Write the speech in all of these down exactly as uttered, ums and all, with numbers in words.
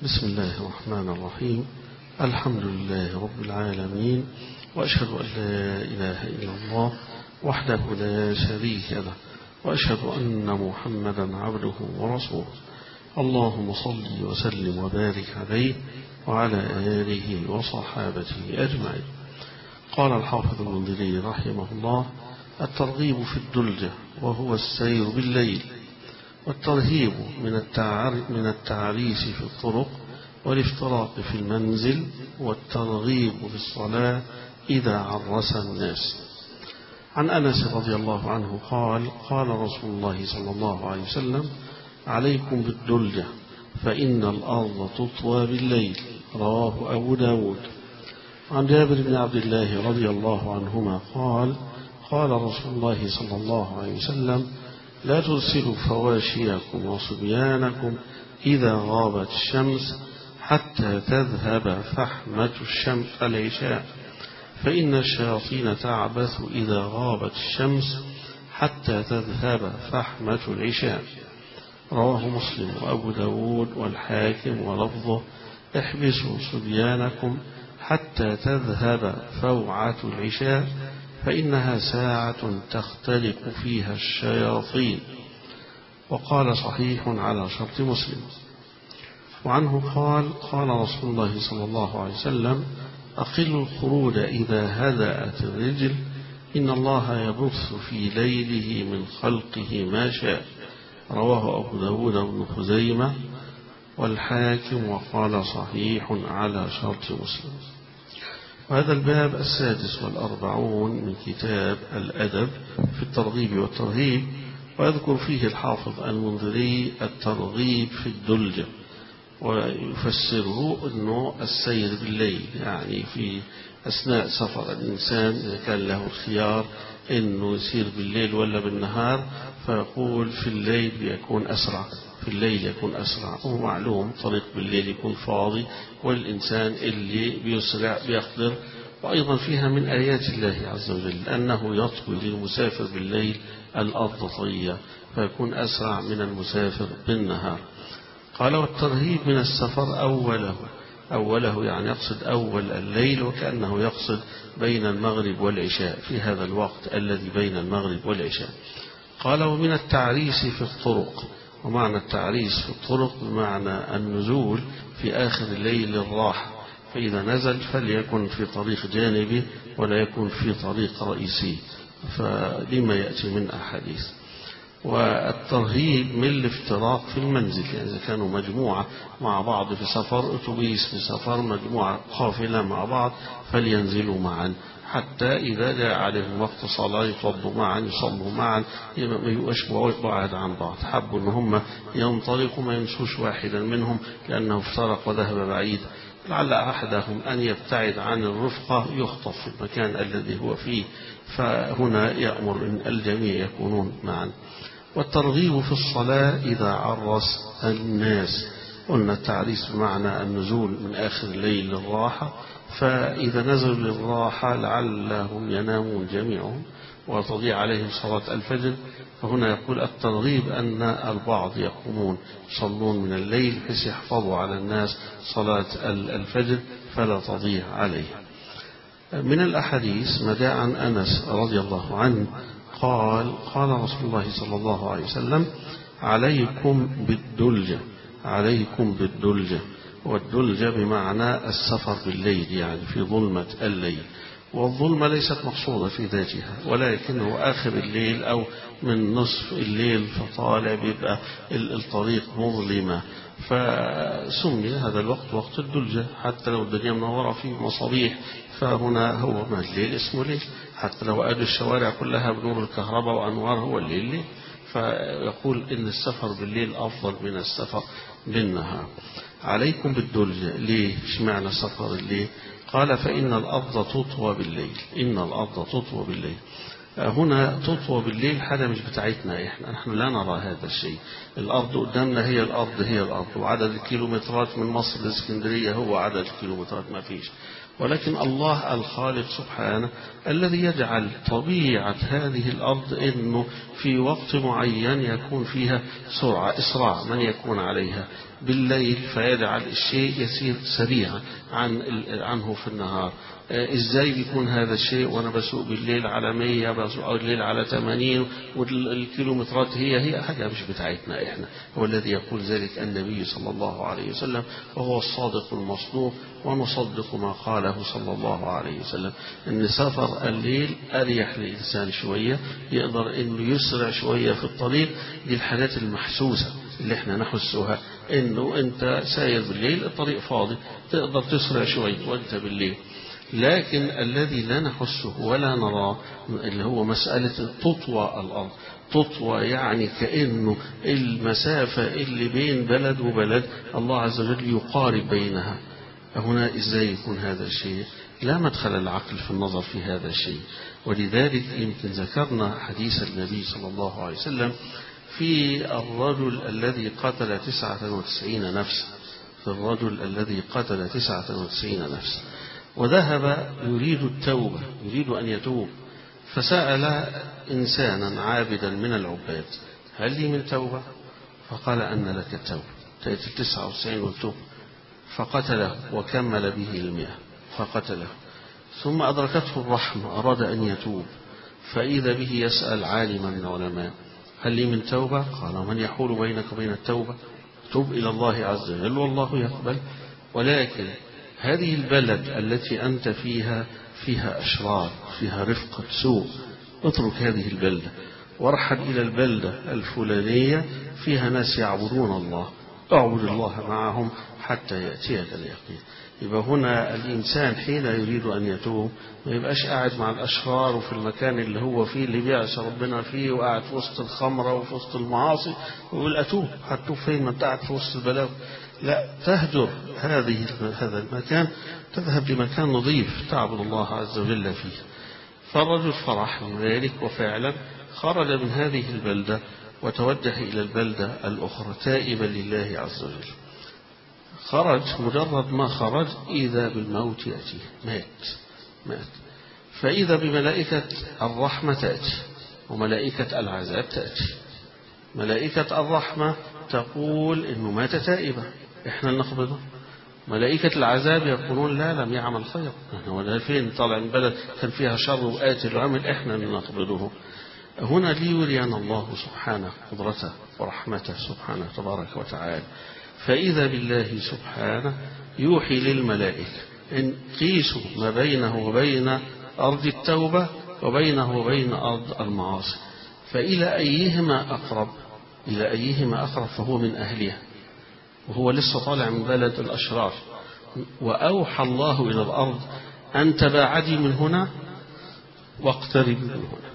بسم الله الرحمن الرحيم. الحمد لله رب العالمين، وأشهد أن لا إله إلا الله وحده لا شريك له، وأشهد أن محمدا عبده ورسوله. اللهم صل وسلم وبارك عليه وعلى آله وصحابته أجمعين. قال الحافظ المنذري رحمه الله: الترغيب في الدلجة وهو السير بالليل، والترهيب من التعريس في الطرق والافتراق في المنزل، والترغيب في الصلاة إذا عرس الناس. عن أنس رضي الله عنه قال: قال رسول الله صلى الله عليه وسلم: عليكم بالدلجة فإن الأرض تطوى بالليل. رواه أبو داود. عن جابر بن عبد الله رضي الله عنهما قال: قال رسول الله صلى الله عليه وسلم: لا ترسلوا فواشيكم وصبيانكم إذا غابت الشمس حتى تذهب فحمة الشمس العشاء، فإن الشياطين تعبث إذا غابت الشمس حتى تذهب فحمة العشاء. رواه مسلم وأبو داود والحاكم ولفظه: احبسوا صبيانكم حتى تذهب فوعة العشاء، فإنها ساعة تختلق فيها الشياطين. وقال: صحيح على شرط مسلم. وعنه قال: قال رسول الله صلى الله عليه وسلم: أقلوا الخروج إذا هدأت الرجل، إن الله يبث في ليله من خلقه ما شاء. رواه أبو داود بن خزيمة والحاكم، وقال: صحيح على شرط مسلم. وهذا الباب السادس والأربعون من كتاب الأدب في الترغيب والترهيب، ويذكر فيه الحافظ المنذري الترغيب في الدلجة، ويفسره أنه السير بالليل، يعني في أثناء سفر الإنسان إذا كان له الخيار أنه يسير بالليل ولا بالنهار، فيقول في الليل يكون أسرع، في الليل يكون أسرع. ومعلوم طريق بالليل يكون فاضي، والإنسان اللي بيسرع بيقدر. وأيضا فيها من آيات الله عز وجل أنه يطوي للمسافر بالليل الأرض طية، فيكون أسرع من المسافر بالنهار. قال: والترهيب من السفر أوله، أوله يعني يقصد أول الليل، وكأنه يقصد بين المغرب والعشاء، في هذا الوقت الذي بين المغرب والعشاء. قال: ومن التعريس في الطرق. ومعنى التعريس في الطرق بمعنى النزول في آخر الليل للراحة، فإذا نزل فليكن في طريق جانبي ولا يكن في طريق رئيسي، فلما يأتي من أحاديث. والترهيب من الافتراق في المنزل، يعني إذا كانوا مجموعة مع بعض في سفر، أتوبيس في سفر، مجموعة قافلة مع بعض، فلينزلوا معا حتى إذا جاء عليهم وقت صلاة يتوضوا معا، يصلوا معا، ما يبقاش بعاد عن بعض. حبوا أن هم ينطلقوا، ما يمشوش واحدا منهم لأنه افترق وذهب بعيد، لعل أحدهم أن يبتعد عن الرفقة يخطف في المكان الذي هو فيه، فهنا يأمر أن الجميع يكونون معا. والترغيب في الصلاة إذا عرس الناس. قلنا التعريس بمعنى النزول من آخر الليل للراحة، فإذا نزلوا للراحة لعلهم ينامون جميعهم وتضيع عليهم صلاة الفجر، فهنا يقول الترغيب أن البعض يقومون يصلون من الليل بحيث يحفظوا على الناس صلاة الفجر فلا تضيع عليهم. من الأحاديث ما جاء عن أنس رضي الله عنه قال: قال رسول الله صلى الله عليه وسلم: عليكم بالدلجة، عليكم بالدلجة. والدلجة بمعنى السفر بالليل، يعني في ظلمة الليل. والظلمة ليست مقصودة في ذاتها، ولكن هو آخر الليل أو من نصف الليل فطالع بيبقى الطريق مظلمة، فسمي هذا الوقت وقت الدلجة، حتى لو الدنيا منورة فيه مصابيح، فهنا هو ما الليل اسمه ليل، حتى لو أدوا الشوارع كلها بنور الكهرباء وأنوار هو الليل ليل. فيقول إن السفر بالليل أفضل من السفر بالنهار. عليكم بالدلجة. ليه؟ اشمعنى السفر الليل؟ قال: فإن الأرض تطوى بالليل، إن الأرض تطوى بالليل. هنا تطوى بالليل حاجة مش بتاعتنا إحنا، نحن لا نرى هذا الشيء. الأرض قدامنا هي الأرض هي الأرض، وعدد الكيلومترات من مصر لإسكندرية هو عدد الكيلومترات، ما فيش. ولكن الله الخالق سبحانه الذي يجعل طبيعة هذه الأرض أنه في وقت معين يكون فيها سرعة إسراع من يكون عليها، بالليل فيجعل الشيء يسير سريعا عن عنه في النهار. ازاي بيكون هذا الشيء وانا بسوق بالليل على مية، بسوق بالليل على ثمانين، والكيلومترات هي هي حاجة مش بتاعتنا احنا. هو الذي يقول ذلك النبي صلى الله عليه وسلم، وهو الصادق المصدوق، ونصدق ما قاله صلى الله عليه وسلم ان سفر الليل اريح للانسان شوية، يقدر انه يسرع شوية في الطريق. دي الحاجات المحسوسة اللي احنا نحسها، انه انت ساير بالليل الطريق فاضي تقدر تسرع شوية وانت بالليل. لكن الذي لا نحسه ولا نراه اللي هو مسألة تطوى الأرض. تطوى يعني كأنه المسافة اللي بين بلد وبلد الله عز وجل يقارب بينها. هنا إزاي يكون هذا الشيء؟ لا مدخل العقل في النظر في هذا الشيء. ولذلك يمكن ذكرنا حديث النبي صلى الله عليه وسلم في الرجل الذي قتل تسعة وتسعين نفسا، في الرجل الذي قتل تسعة وتسعين نفسا وذهب يريد التوبة، يريد أن يتوب، فسأل إنسانا عابدا من العباد: هل لي من توبة؟ فقال: أن لك التوبة، تأتي التسعة وتسعين والتوب. فقتله وكمل به المئة فقتله. ثم أدركته الرحمة، أراد أن يتوب، فإذا به يسأل عالما من العلماء: هل لي من توبة؟ قال: من يحول بينك وبين التوبة؟ تب إلى الله عز وجل والله يقبل. ولكن هذه البلد التي أنت فيها فيها أشرار، فيها رفقة سوء، اترك هذه البلدة وارحل إلى البلدة الفلانية فيها ناس يعبدون الله، اعبد الله معهم حتى يأتيك اليقين. يبقى هنا الإنسان حين يريد أن يتوب ما يبقاش قاعد مع الأشرار وفي المكان اللي هو فيه اللي بيعصى ربنا فيه، وقاعد في وسط الخمرة وفي وسط المعاصي ويقول أتوب. هتوب فين ما انت قاعد في وسط البلاوي؟ لا، تهجر هذه هذا المكان، تذهب لمكان نظيف تعبد الله عز وجل فيه. فالرجل فرح من ذلك، وفعلا خرج من هذه البلدة وتوجه إلى البلدة الأخرى تائبا لله عز وجل. خرج، مجرد ما خرج إذا بالموت يأتيه، مات مات فإذا بملائكة الرحمة تأتي وملائكة العذاب تأتي. ملائكة الرحمة تقول إنه مات تائبا، إحنا نقبضه. ملائكة العذاب يقولون لا، لم يعمل خير، ولا فين طالع من بلد كان فيها شر وقاتل وعمل، إحنا نقبضه. هنا ليرينا الله سبحانه قدرته ورحمته سبحانه تبارك وتعالى. فإذا بالله سبحانه يوحي للملائكة إن قيسوا ما بينه وبين أرض التوبة وبينه وبين أرض المعاصي، فإلى أيهما أقرب، إلى أيهما أقرب فهو من أهلها، وهو لسه طالع من بلد الأشرار. وأوحى الله إلى الأرض أن تباعدي من هنا واقتربي من هنا.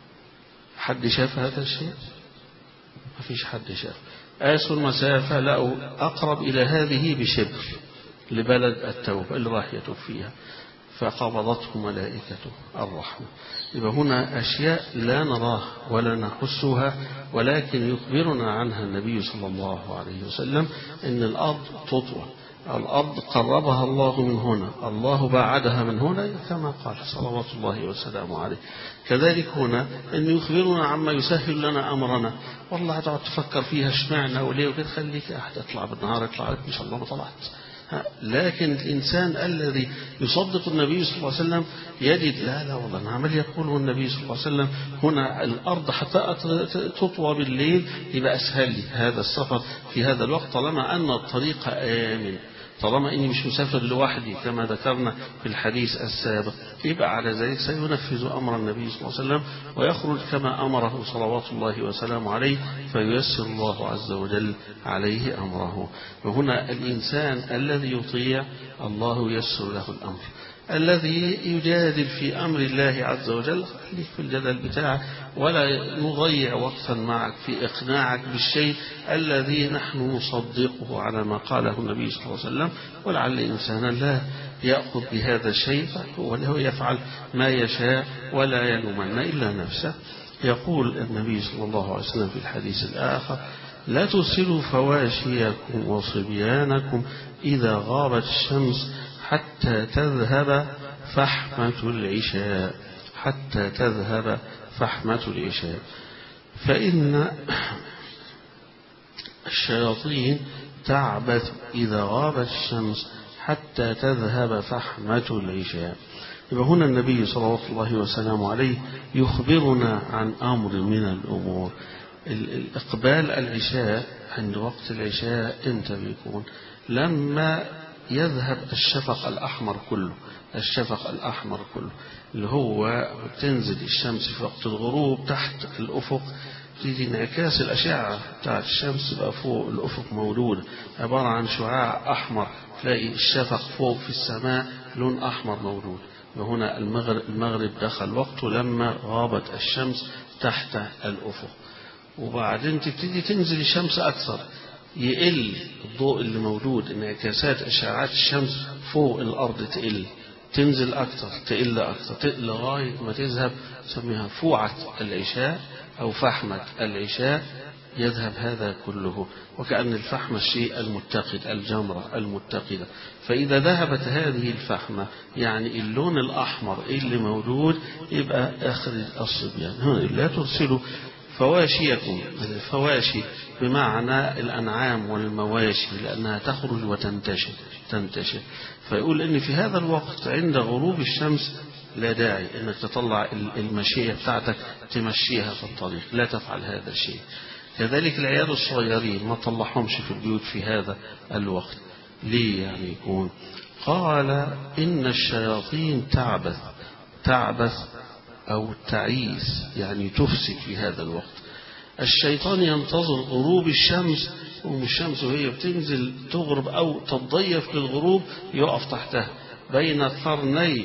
حد شاف هذا الشيء؟ ما فيش حد شاف. قاسوا المسافة لقوا أقرب إلى هذه بشبر لبلد التوبة اللي راح يتوب فيها، فقبضته ملائكته الرحمة. يبقى هنا أشياء لا نراها ولا نحسها، ولكن يخبرنا عنها النبي صلى الله عليه وسلم إن الأرض تطوى، الأرض قربها الله من هنا، الله باعدها من هنا كما قال صلوات الله وسلامه عليه. كذلك هنا أن يخبرنا عما يسهل لنا أمرنا. والله هتقعد تفكر فيها اشمعنا وليه وكده، خليك أحد اطلع بالنهار، اطلع إن شاء الله ما طلعت. لكن الإنسان الذي يصدق النبي صلى الله عليه وسلم يجد لا لا والله أنا عمل يقوله النبي صلى الله عليه وسلم هنا الأرض حتى تطوى بالليل، يبقى أسهل لي هذا السفر في هذا الوقت طالما أن الطريق آمن، طالما إني مش مسافر لوحدي كما ذكرنا في الحديث السابق. يبقى على ذلك سينفذ أمر النبي صلى الله عليه وسلم ويخرج كما أمره صلوات الله وسلامه عليه، فييسر الله عز وجل عليه أمره. وهنا الإنسان الذي يطيع الله ييسر له الأمر. الذي يجادل في أمر الله عز وجل خليك في الجدل بتاعه، ولا نضيع وقتا معك في إقناعك بالشيء الذي نحن نصدقه على ما قاله النبي صلى الله عليه وسلم. ولعل إنسانا لا يأخذ بهذا الشيء وله يفعل ما يشاء ولا يلومن إلا نفسه. يقول النبي صلى الله عليه وسلم في الحديث الآخر: لا ترسلوا فواشيكم وصبيانكم إذا غابت الشمس حتى تذهب فحمة العشاء، حتى تذهب فحمة العشاء، فإن الشياطين تعبث إذا غابت الشمس حتى تذهب فحمة العشاء. يبقى هنا النبي صلى الله وسلم عليه يخبرنا عن أمر من الأمور. الإقبال العشاء عند وقت العشاء امتى بيكون؟ لما يذهب الشفق الأحمر كله، الشفق الأحمر كله اللي هو تنزل الشمس في وقت الغروب تحت الأفق، تيجي انعكاس الأشعة بتاعت الشمس بقى فوق الأفق موجودة عبارة عن شعاع أحمر، تلاقي الشفق فوق في السماء لون أحمر موجود. وهنا المغرب, المغرب دخل وقته لما غابت الشمس تحت الأفق، وبعدين تبتدي تنزل الشمس أكثر، يقل الضوء اللي موجود، انعكاسات أشعاعات الشمس فوق الأرض تقل، تنزل أكثر تقل أكثر تقل لغاية ما تذهب، سميها فوعة العشاء أو فحمة العشاء. يذهب هذا كله، وكأن الفحمة الشيء المتقد، الجمرة المتقدة. فإذا ذهبت هذه الفحمة يعني اللون الأحمر اللي موجود يبقى آخر الصبيان. هنا لا ترسلوا فواشيكم، الفواشي بمعنى الأنعام والمواشي لأنها تخرج وتنتشر تنتشر. فيقول إن في هذا الوقت عند غروب الشمس لا داعي إنك تطلع المشية بتاعتك تمشيها في الطريق، لا تفعل هذا الشيء. كذلك العيال الصغيرين ما تطلعهمش في البيوت في هذا الوقت. ليه يعني يكون؟ قال إن الشياطين تعبث، تعبث أو تعيس يعني تفسد في هذا الوقت. الشيطان ينتظر غروب الشمس، والشمس وهي بتنزل تغرب أو تتضيف للغروب يقف تحتها، بين قرني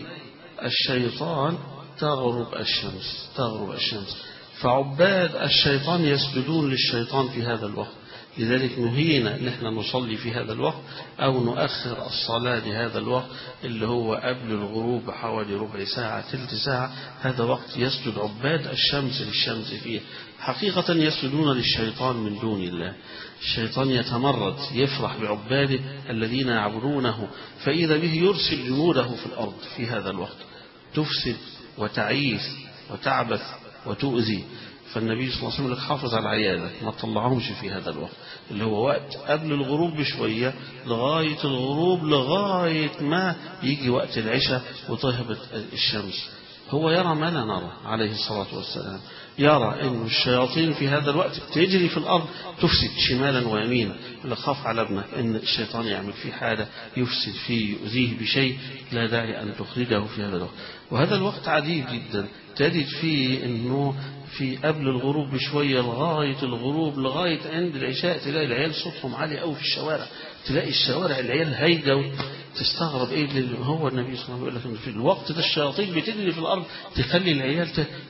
الشيطان تغرب الشمس تغرب الشمس فعباد الشيطان يسجدون للشيطان في هذا الوقت. لذلك نهينا ان احنا نصلي في هذا الوقت او نؤخر الصلاة لهذا الوقت اللي هو قبل الغروب بحوالي ربع ساعة ثلث ساعة. هذا وقت يسجد عباد الشمس للشمس فيه، حقيقة يسجدون للشيطان من دون الله. الشيطان يتمرد يفرح بعباده الذين يعبدونه، فإذا به يرسل جنوده في الأرض في هذا الوقت تفسد وتعيث وتعبث وتؤذي. فالنبي صلى الله عليه وسلم حافظ على عيالك ما تطلعهمش في هذا الوقت اللي هو وقت قبل الغروب بشوية لغاية الغروب، لغاية ما يجي وقت العشاء وتهبط الشمس. هو يرى ما لا نرى عليه الصلاة والسلام، يرى أن الشياطين في هذا الوقت تجري في الأرض تفسد شمالا ويمينا. اللي خاف على ابنك أن الشيطان يعمل فيه حاجة يفسد فيه يؤذيه بشيء، لا داعي أن تخرجه في هذا الوقت. وهذا الوقت عجيب جدا، تجد فيه أنه في قبل الغروب بشوية لغاية الغروب لغاية عند العشاء تلاقي العيال صوتهم عالي قوي في الشوارع، تلاقي الشوارع العيال هايجة، تستغرب ايه اللي هو النبي صلى الله عليه وسلم يقول لك ان في الوقت ده الشياطين بتجري في الارض تخلي العيال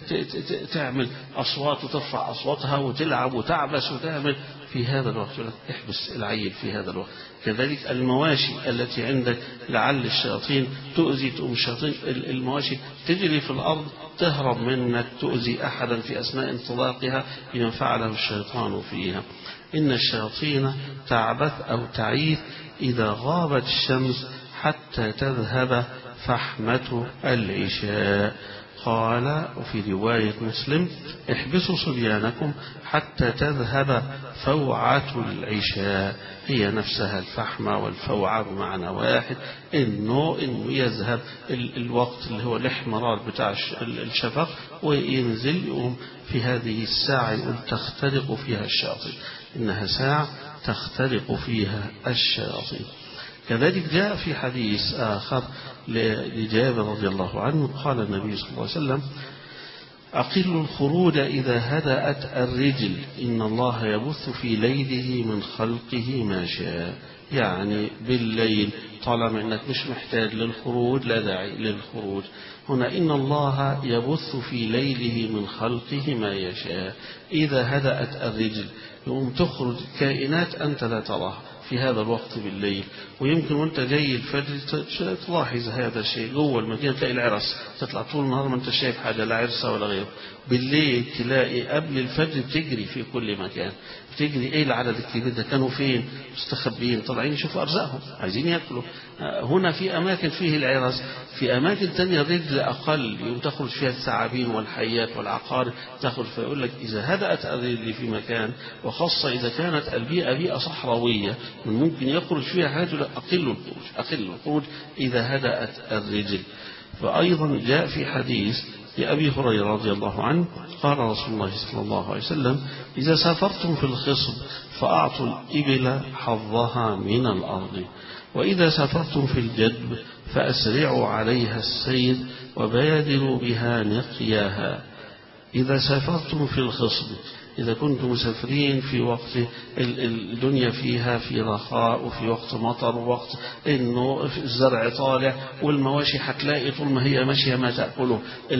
تعمل اصوات وترفع اصواتها وتلعب وتعبس وتعمل في هذا الوقت. يقول لك احبس العيل في هذا الوقت. كذلك المواشي التي عندك لعل الشياطين تؤذي، تقوم الشياطين المواشي تجري في الارض تهرب منك تؤذي احدا في اثناء انطلاقها بما فعله الشيطان فيها. إن الشياطين تعبث أو تعيث إذا غابت الشمس حتى تذهب فحمة العشاء. قال وفي رواية مسلم احبسوا صبيانكم حتى تذهب فوعة العشاء. هي نفسها الفحمة والفوعة بمعنى واحد، إنه, إنه يذهب الوقت اللي هو الاحمرار بتاع الشفق وينزل يقوم في هذه الساعة يقول تخترق فيها الشياطين، إنها ساعة تخترق فيها الشياطين. كذلك جاء في حديث آخر لجابر رضي الله عنه قال النبي صلى الله عليه وسلم أقل الخروج إذا هدأت الرجل إن الله يبث في ليله من خلقه ما شاء. يعني بالليل طالما أنك مش محتاج للخروج لا داعي للخروج. هنا إن الله يبث في ليله من خلقه ما يشاء. إذا هدأت الرجل يقوم تخرج كائنات أنت لا تراها في هذا الوقت بالليل، ويمكن وانت جاي الفجر تلاحظ هذا الشيء. جوه المدينة تلاقي العرس، تطلع طول النهار ما انت شايف حاجة لا عرسة ولا غيره. بالليل تلاقي قبل الفجر تجري في كل مكان. بتجري ايه العدد الكبير ده؟ كانوا فين؟ مستخبيين طالعين يشوفوا ارزاقهم، عايزين ياكلوا. هنا في اماكن فيه العرس، في اماكن تانية الرجل اقل يوم تخرج فيها الثعابين والحيات والعقارب تخرج. فيقول لك اذا هدأت الرجل في مكان، وخاصة اذا كانت البيئة بيئة صحراوية من ممكن يخرج فيها حاجات، اقل الخروج اقل الخروج اذا هدأت الرجل. فايضا جاء في حديث لأبي هريرة رضي الله عنه قال رسول الله صلى الله عليه وسلم: إذا سافرتم في الخصب فأعطوا الإبل حظها من الأرض، وإذا سافرتم في الجدب فأسرعوا عليها السير وبادروا بها نقياها. إذا سافرتم في الخصب، إذا كنتم مسافرين في وقت الدنيا فيها في رخاء وفي وقت مطر ووقت إنه الزرع طالع والمواشي هتلاقي طول ما هي ماشية ما تأكله،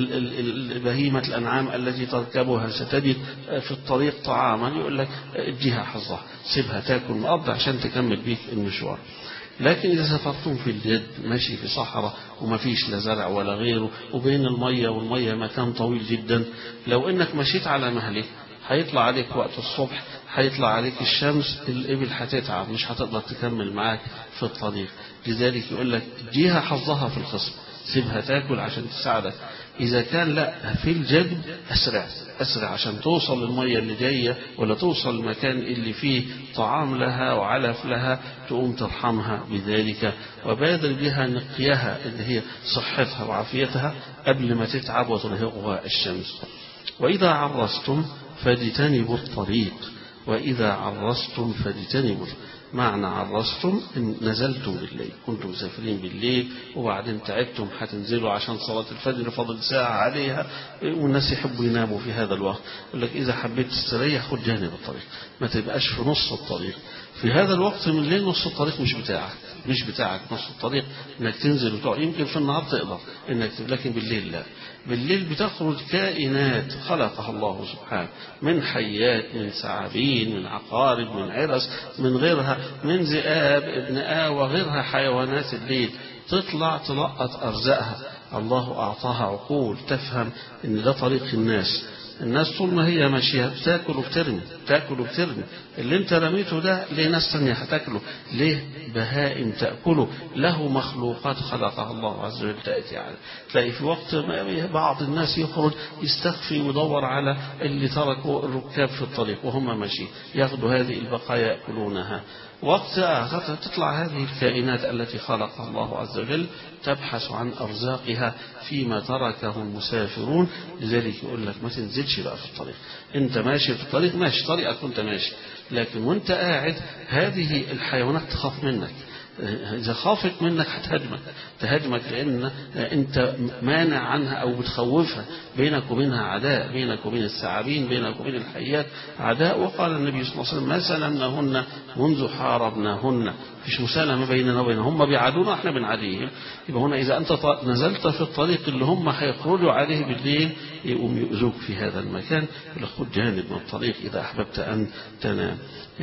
بهيمة الأنعام التي تركبها ستجد في الطريق طعاما، يقول لك اديها حظها سيبها تاكل مقضى عشان تكمل بيك المشوار. لكن إذا سافرتم في الجد ماشي في صحراء وما فيش لا زرع ولا غيره، وبين المية والمية مكان طويل جدا، لو إنك مشيت على مهلك هيطلع عليك وقت الصبح، هيطلع عليك الشمس، الإبل هتتعب مش هتقدر تكمل معاك في الطريق. لذلك يقول لك اديها حظها في الخصم، سيبها تاكل عشان تساعدك. إذا كان لا في الجدب أسرع أسرع عشان توصل للمية اللي جاية، ولا توصل المكان اللي فيه طعام لها وعلف لها، تقوم ترحمها بذلك وبادر بها نقيها اللي هي صحتها وعافيتها قبل ما تتعب وترهقها الشمس. وإذا عرستم فاجتنبوا الطريق، وإذا عرستم فاجتنبوا. معنى عرستم إن نزلتم بالليل، كنتم مسافرين بالليل وبعدين تعبتم هتنزلوا عشان صلاة الفجر فضل ساعة عليها، والناس يحبوا يناموا في هذا الوقت. يقول لك إذا حبيت تستريح خد جانب الطريق، ما تبقاش في نص الطريق. في هذا الوقت من الليل نص الطريق مش بتاعك، مش بتاعك نص الطريق انك تنزل وتقعد. يمكن في النهار تقدر انك، لكن بالليل لا. بالليل بتخرج كائنات خلقها الله سبحانه، من حيات، من ثعابين، من عقارب، من عرس، من غيرها، من ذئاب، ابن آ وغيرها حيوانات الليل، تطلع تلقط أرزاقها. الله أعطاها عقول تفهم ان ده طريق الناس. الناس طول ما هي ماشية بتاكل وبترمي، تاكل وبترمي. اللي انت رميته ده ليه ناس تانية هتاكله، ليه بهائم تأكله، له مخلوقات خلقها الله عز وجل تأتي عليه. تلاقي في وقت بعض الناس يخرج يستخفي ويدور على اللي تركوا الركاب في الطريق وهم ماشيين، ياخذوا هذه البقايا يأكلونها. وقت آخر تطلع هذه الكائنات التي خلقها الله عز وجل تبحث عن أرزاقها فيما تركه المسافرون. لذلك يقول لك ما تنزلش بقى في الطريق، انت ماشي في الطريق ماشي طريقك وانت ماشي، لكن وانت قاعد هذه الحيوانات تخاف منك. إذا خافت منك هتهاجمك، تهاجمك لأن أنت مانع عنها أو بتخوفها. بينك وبينها عداء، بينك وبين الثعابين، بينك وبين الحيات عداء. وقال النبي صلى الله عليه وسلم: ما سلمناهن منذ حاربناهن، فيش مسالمة بيننا وبينهم، هم بيعادونا احنا بنعاديهم. يبقى هنا إذا أنت نزلت في الطريق اللي هم هيخرجوا عليه بالليل يقوم يؤذوك في هذا المكان، خد جانب من الطريق إذا أحببت أن تنام.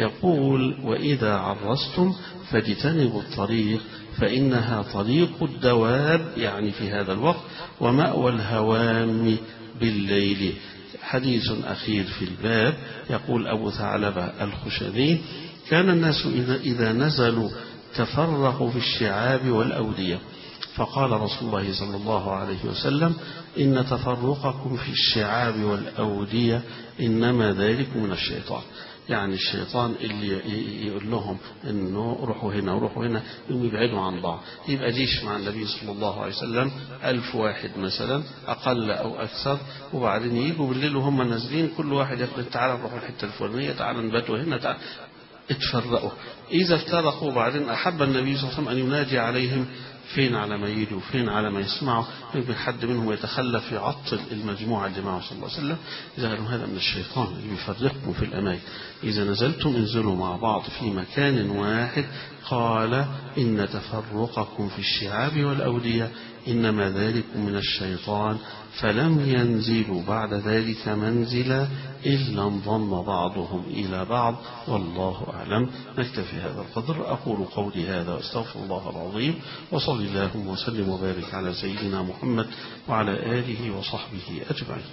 يقول: وإذا عرستم فاجتنبوا الطريق فإنها طريق الدواب، يعني في هذا الوقت، ومأوى الهوام بالليل. حديث أخير في الباب. يقول أبو ثعلبة الخشني: كان الناس إذا نزلوا تفرقوا في الشعاب والأودية، فقال رسول الله صلى الله عليه وسلم: إن تفرقكم في الشعاب والأودية إنما ذلك من الشيطان. يعني الشيطان اللي يقول لهم انه روحوا هنا وروحوا هنا يقوم يبعدوا عن بعض. يبقى جيش مع النبي صلى الله عليه وسلم ألف واحد مثلا أقل أو أكثر، وبعدين يجوا بالليل وهم نازلين كل واحد يقول تعالى نروح الحتة الفلانية، تعالى نباتوا هنا، تعالى. اتفرقوا. إذا افترقوا بعدين أحب النبي صلى الله عليه وسلم أن ينادي عليهم فين على ما يجوا، فين على ما يسمعوا. يمكن حد منهم يتخلف يعطل المجموعة اللي معه صلى الله عليه وسلم. إذا قالوا هذا من الشيطان اللي يفرقكم في الأماكن. إذا نزلتم انزلوا مع بعض في مكان واحد. قال: إن تفرقكم في الشعاب والأودية إنما ذلك من الشيطان. فلم ينزلوا بعد ذلك منزلا إلا انضم بعضهم إلى بعض، والله أعلم. نكتفي هذا القدر. أقول قولي هذا واستغفر الله العظيم، وصلى اللهم وسلم وبارك على سيدنا محمد وعلى آله وصحبه أجمعين.